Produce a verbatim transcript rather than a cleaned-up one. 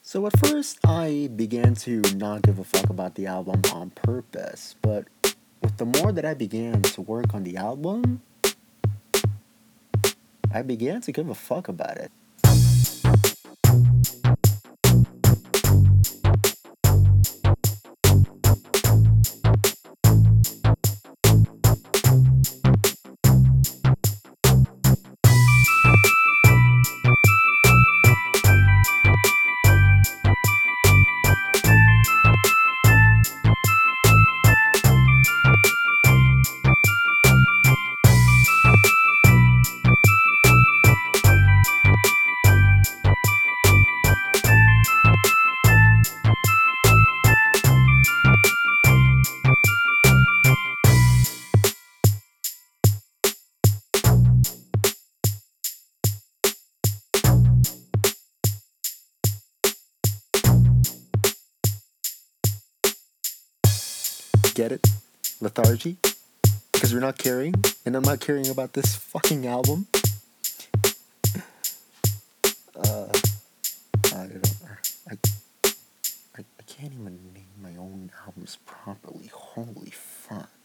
So at first, I began to not give a fuck about the album on purpose, but with the more that I began to work on the album, I began to give a fuck about it. Get it? Lethargy? Because we're not caring, and I'm not caring about this fucking album. Uh, I don't. I, I, I can't even name my own albums properly. Holy fuck.